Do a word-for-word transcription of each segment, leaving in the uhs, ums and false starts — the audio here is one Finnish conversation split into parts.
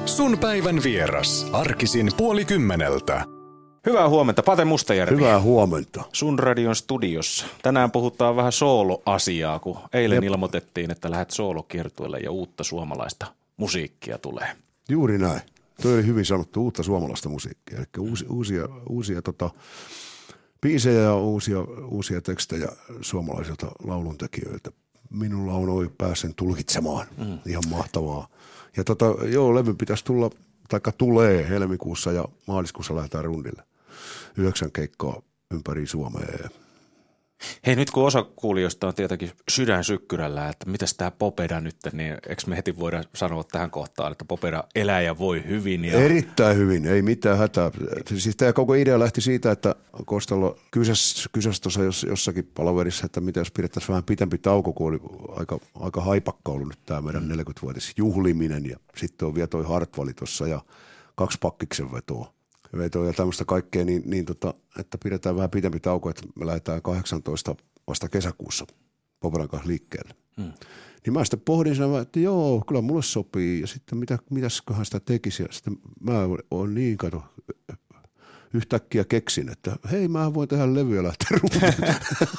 Sun päivän vieras. Arkisin puoli kymmeneltä. Hyvää huomenta, Pate Mustajärvi. Hyvää huomenta. Sun radion studiossa. Tänään puhutaan vähän sooloasiaa, kun eilen Jep. ilmoitettiin, että lähdet soolokiertueelle ja uutta suomalaista musiikkia tulee. Juuri näin. Toi oli hyvin sanottu, uutta suomalaista musiikkia. Eli uusi, uusia, uusia tota, biisejä ja uusia, uusia tekstejä suomalaisilta lauluntekijöiltä. Minulla on oi pääsen tulkitsemaan. Mm. Ihan mahtavaa. Ja tota, joo, levy pitäisi tulla, taikka tulee helmikuussa ja maaliskuussa lähdetään rundille. Yhdeksän keikkaa ympäri Suomea. Hei, nyt kun osa kuulijoista on tietenkin sydän sykkyrällä, että mitäs tää Popeda nyt, niin eikö me heti voida sanoa tähän kohtaan, että Popeda elää ja voi hyvin? Ja... Erittäin hyvin, ei mitään hätää. Siis tämä koko idea lähti siitä, että Kostalla kysäsi, kysäsi tuossa jossakin palaverissa, että mitä jos pidettäisiin vähän pitempi tauko, kun oli aika, aika haipakka ollut nyt tämä meidän neljäkymmenvuotis juhliminen ja sitten on vielä toi Hartvali tuossa ja kaksi pakkiksen vetoa. vetoa ja tämmöistä kaikkea, niin, niin tota, että pidetään vähän pitempi tauko, että me lähdetään kahdeksantoista vasta kesäkuussa Popedan kanssa liikkeelle. Hmm. Niin mä sitten pohdin siinä, että joo, kyllä mulle sopii ja sitten mitä, mitäsköhän sitä tekisi ja sitten mä oon niin, kato, yhtäkkiä keksin, että hei, mä voin tehdä levyä lähteä ruumiin.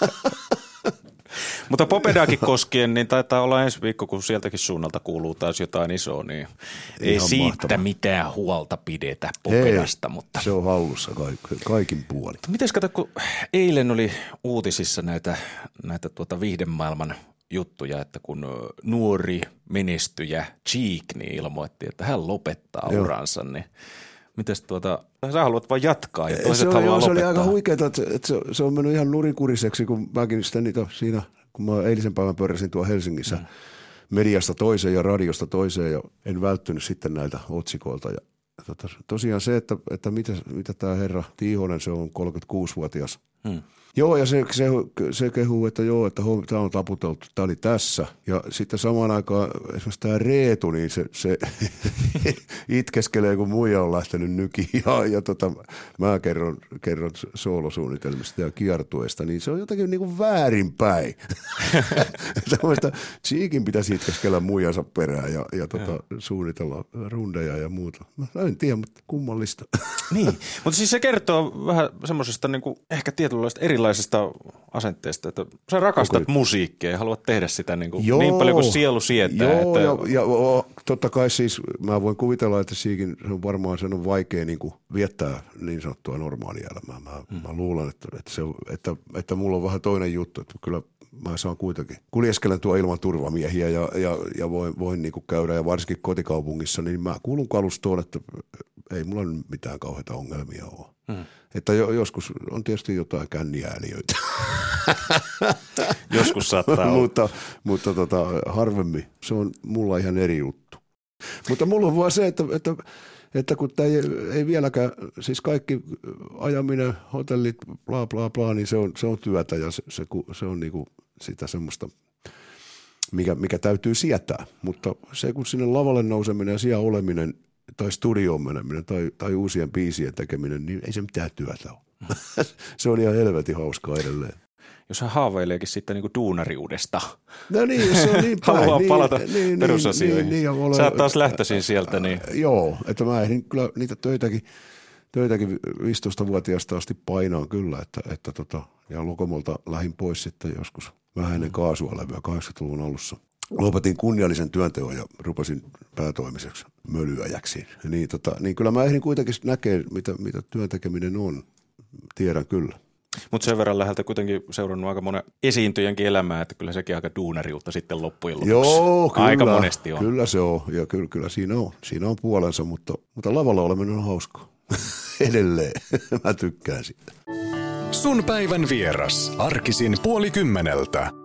Mutta Popedaakin koskien, niin taitaa olla ensi viikko, kun sieltäkin suunnalta kuuluu taas jotain isoa, niin ei Ihan siitä mahtavaa. Mitään huolta pidetä Popedasta. Hei, mutta se on hallussa kaik, kaikin puolin. Mites kato, kun eilen oli uutisissa näitä, näitä tuota viihdemaailman juttuja, että kun nuori menestyjä Cheek niin ilmoitti, että hän lopettaa Joo. uransa, niin mites tuota, sä haluat vaan jatkaa ja toiset se, on, haluaa joo, se lopettaa. oli aika huikeeta, että, että se, se on mennyt ihan nurinkuriseksi, kun mäkin sitä niitä siinä, kun mä eilisen päivän pörräsin tuolla Helsingissä mm. mediasta toiseen ja radiosta toiseen ja en välttynyt sitten näiltä otsikoilta. Ja, tota, tosiaan se, että, että mitä, mitä tämä herra Tiihonen, se on kolmekymmentäkuusivuotias. Mm. Joo, ja se, se, se kehuu, että joo, että tämä on taputeltu, tämä oli tässä. Ja sitten samaan aikaan esimerkiksi tämä Reetu, niin se, se itkeskelee, kun muija on lähtenyt nykiin. Ja, ja tota, mä kerron, kerron soolosuunnitelmista ja kiertueesta, niin se on jotenkin niin kuin väärinpäin. Tällaista Cheekin pitäisi itkeskellä muijansa perään ja, ja tota, suunnitella rundeja ja muuta. Mä en tiedä, mutta kummallista. Niin, mutta siis se kertoo vähän semmoisesta niin kuin ehkä tietynlaista erilaisesta asenteesta, että sä rakastat okay. musiikkia ja haluat tehdä sitä niin, kuin niin paljon kuin sielu sietää. Joo, että... ja, ja o, totta kai siis mä voin kuvitella, että siikin se on varmaan sen on vaikea niin kuin viettää niin sanottua normaalia elämää. Mä, hmm. mä luulen, että, että, se, että, että mulla on vähän toinen juttu, että kyllä mä saan kuitenkin kuljeskelen tuo ilman turvamiehiä ja, ja, ja voin, voin niin kuin käydä ja varsinkin kotikaupungissa, niin mä kuulun kalustoon, että ei mulla mitään kauheita ongelmia ole. Hmm. Että jo, joskus on tietysti jotain känniääliöitä. Joskus saattaa olla. mutta mutta tota, harvemmin. Se on mulla ihan eri juttu. Mutta mulla on vaan se, että, että, että kun tämä ei, ei vieläkään, siis kaikki ajaminen, hotellit, bla bla bla, niin se on, se on työtä ja se, se, se on niinku sitä semmoista, mikä, mikä täytyy sietää. Mutta se, kun sinne lavalle nouseminen ja siellä oleminen, tai studioon meneminen tai, tai uusien biisien tekeminen, niin ei se mitään työtä ole. Se on ihan helvetin hauskaa edelleen. Jos hän haaveileekin sitten niin kuin duunariudesta. No niin, se on niin päin. Haluaa niin, palata niin, perusasioihin. Niin, niin, niin, Sä oot taas lähtöisin sieltä. Niin. Äh, joo, että mä ehdin kyllä niitä töitäkin, töitäkin viisitoistavuotiaasta asti painaan kyllä, että, että tota, ja Lokomolta lähdin pois sitten joskus vähän ennen kaasua levyä kahdeksankymmentäluvun alussa. Lopetin kunniallisen työnteon ja rupesin päätoimiseksi mölyäjäksi. Niin, tota, niin kyllä mä ehdin kuitenkin näkee, mitä, mitä työn tekeminen on. Tiedän kyllä. Mutta sen verran läheltä kuitenkin seurannut aika monen esiintyjänkin elämää, että kyllä sekin aika duunariutta sitten loppujen lopuksi. Joo, kyllä, aika monesti on. Kyllä se on ja kyllä, kyllä siinä on. Siinä on puolensa, mutta, mutta lavalla oleminen on hauskaa. Edelleen. Mä tykkään siitä. Sun päivän vieras. Arkisin puoli kymmeneltä.